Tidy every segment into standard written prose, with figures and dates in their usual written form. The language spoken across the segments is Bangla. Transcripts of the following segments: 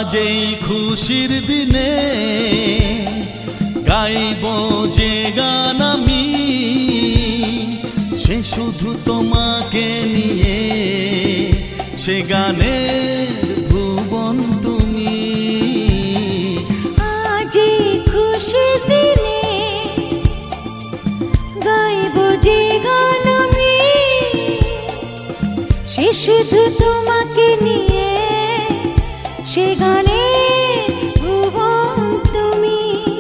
আজ এই খুশির দিনে গাইব যে গান আমি, সে শুধু তোমাকে নিয়ে, সে গানের ভুবন তুমি। আজ এই খুশির দিনে গাইব যে গান আমি, সে শুধু তোমাকে নিয়ে, সে গানের ভুবন তুমি।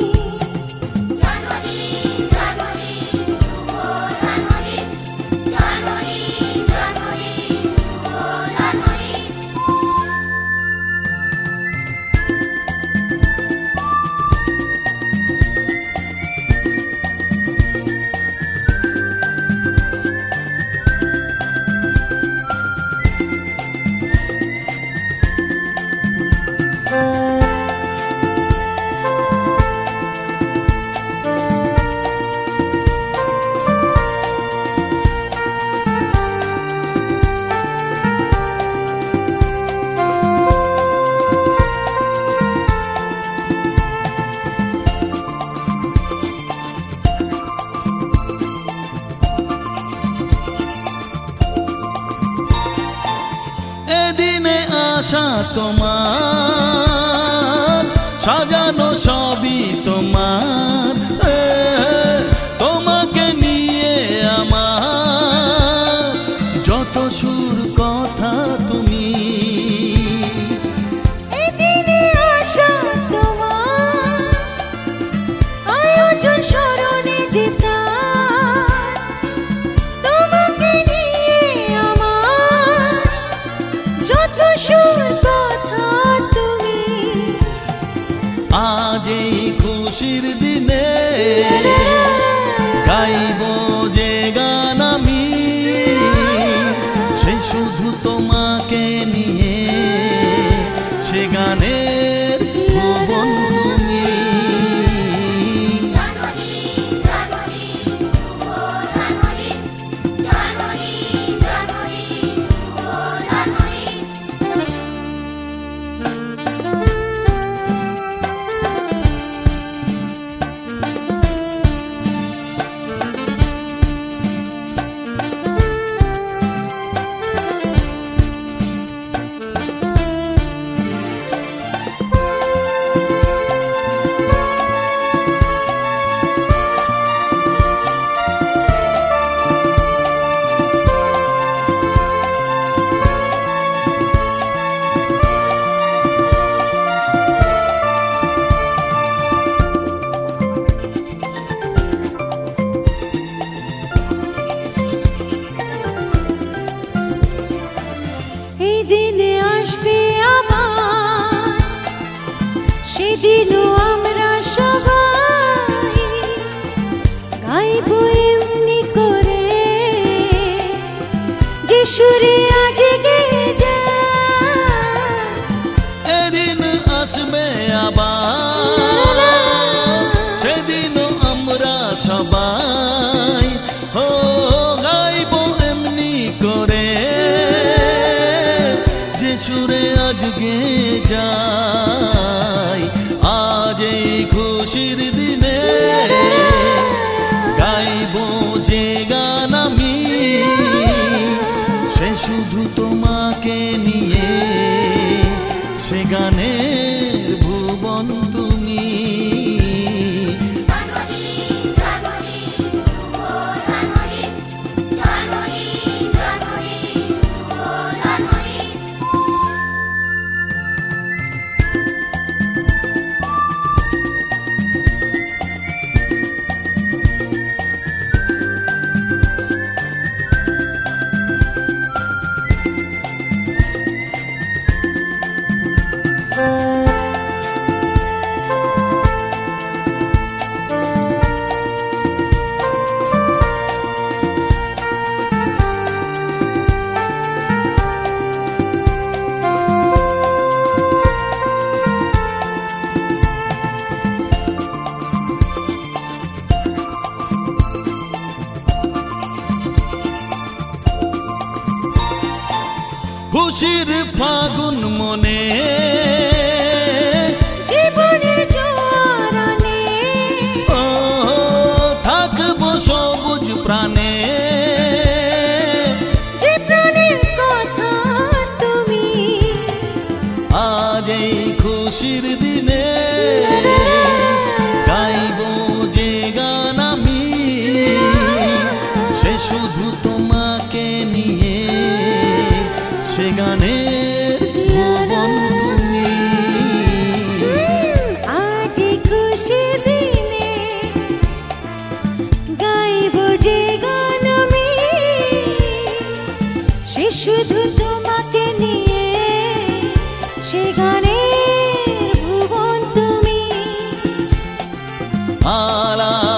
এদিনে আশা তোমার, সাজানো সবই তোমার, তোমাকে নিয়ে আমার যত সুর কথা তুমি। এদিনে আশা তোমার, আয়োজন স্মরণে যেতা, তোমাকে নিয়ে আমার যত সুর কথা তুমি। আজ এই খুশির দিনে গাইব যে গান আমি, সে শুধু তোমাকে নিয়ে, সে গানের ভুবন তুমি। এই দিনে আসবে আবার, সেদিনও আমরা সবাই গাইব এমনি করে, যে সুরে আজ গেয়ে যায়। এদিন আসবে আবার, সেদিনও আমরা সবাই গাইব এমনি করে, যে সুরে আজ গেয়ে যায়। আজ এই খুশির দিনে গাইব যে গান আমি, সে শুধু তোমাকে নিয়ে, সে গানের ভুবন তুমি। খুশির ফাগুন মনে দিনে গাইব যে গান আমি সে শুধু তোমাকে নিয়ে, সে গানের ভুবন তুমি। আজ খুশি দিনে গাইব যে গান আমি সে শুধু তোমাকে নিয়ে, সে গানের ভুবন তুমি। আলা